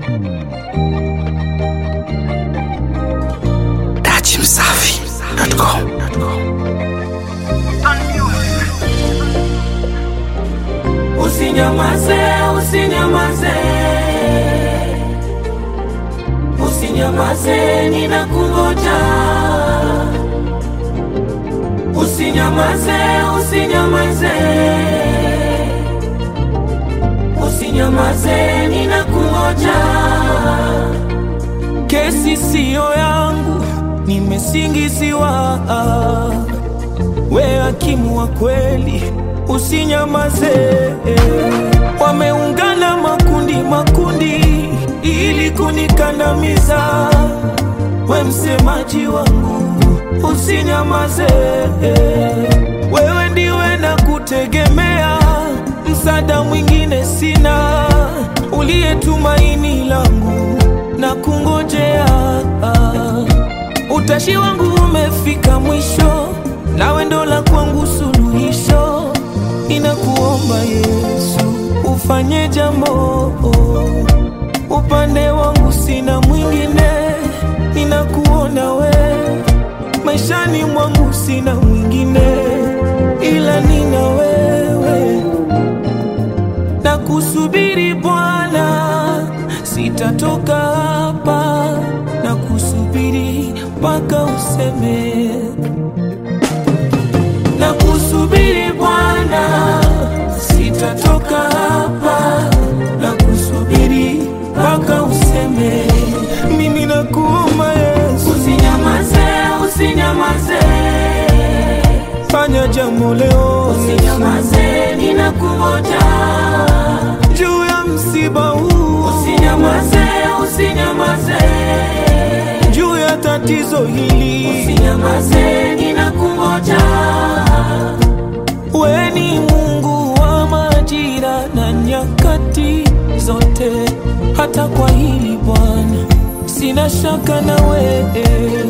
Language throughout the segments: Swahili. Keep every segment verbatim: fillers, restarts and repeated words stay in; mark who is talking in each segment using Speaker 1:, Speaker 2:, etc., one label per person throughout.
Speaker 1: dachi msafi dot com.
Speaker 2: Usinyamaze, usinyamaze, usinyamaze, ninakungoja. Usinyamaze, usinyamaze, usinyamaze, ninakungoja. Kesi siyo yangu, nimesingiziwa. We hakimu wa kweli, usinyamaze. Wameungana makundi makundi ili kunikandamiza. We msemaji wangu, usinyamaze. Wewe ndiwe na kutegemea, msaada mwingine sina. Uliye tumaini langu na kungojea. Utashi wangu umefika mwisho, nawe ndo la kwangu suluhisho. Ninakuomba Yesu, ufanye jambo. Upande wangu sina mwingine, ninakuona we. Maishani mwangu sina mwingine, ila nina wewe. Na kusubiri Bwana, sitatoka hapa. Na kusubiri mpaka useme. Na kusubiri Bwana, sitatoka hapa. Na kusubiri mpaka useme. Mimi nakuomba Yesu, usinyamaze, usinyamaze, fanya jambo leo. Usinyamaze, ninakungoja. Juu ya msiba huu, usinyamaze, usinyamaze, juu ya tatizo hili, usinyamaze, ninakungoja. We ni Mungu wa majira na nyakati zote. Hata kwa hili Bwana, sina shaka na wewe.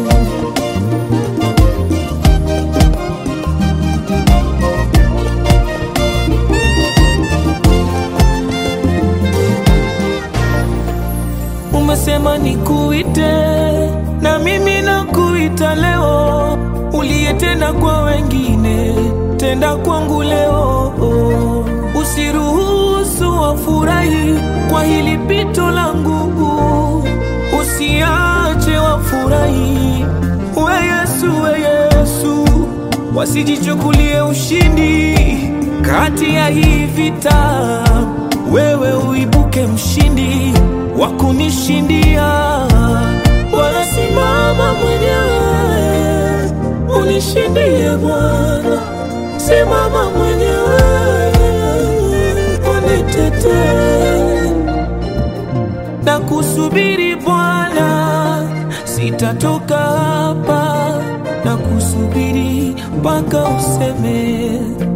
Speaker 2: Umesema nikuite, na mimi nakuita leo. Uliyetenda kwa wengine, tenda kwangu leo. Usiruhusu wafurahi kwa hili pito langu. Usiache wafurahi, we Yesu, we Yesu. Wasijichukulie ushindi kati ya hii vita. Wewe uibuke mshindi wa kunishindia. Wala simama mwenyewe, unishindie Bwana. Simama mwenyewe, unitetee. Na kusubiri Bwana, sitatoka hapa. Na kusubiri mpaka useme.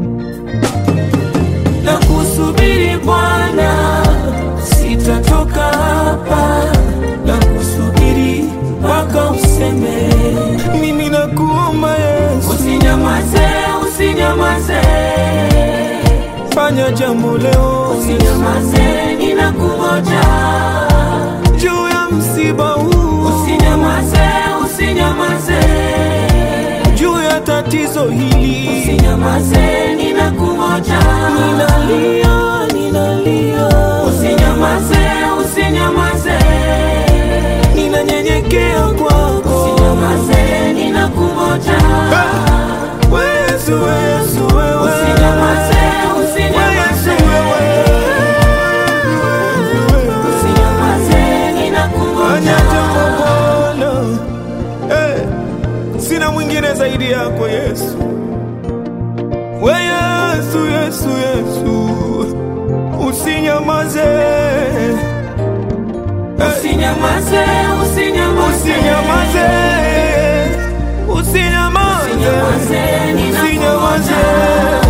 Speaker 2: Na kusubiri Bwana, sitatoka hapa. Na kusubiri mpaka useme. Mimi nakuomba Yesu, usinyamaze, usinyamaze, fanya jambo leo. Usinyamaze, ninakungoja. Juu ya msiba huu, usinyamaze, usinyamaze, juu ya tatizo hili, usinyamaze, ninakungoja. Ninalia, ninalia, usinyamaze, usinyamaze, ninanyenyekea kwako. Usinyamaze, ninakungoja. Yesu, Yesu, wewe, usinyamaze, usinyamaze, usinyamaze, ninakungoja. Hey, sina mwingine zaidi yako Yesu. We Yesu, Yesu, Yesu, usinyamaze. Usinyamaze, usinyamaze, usinyamaze, usinyamaze, usinyamaze,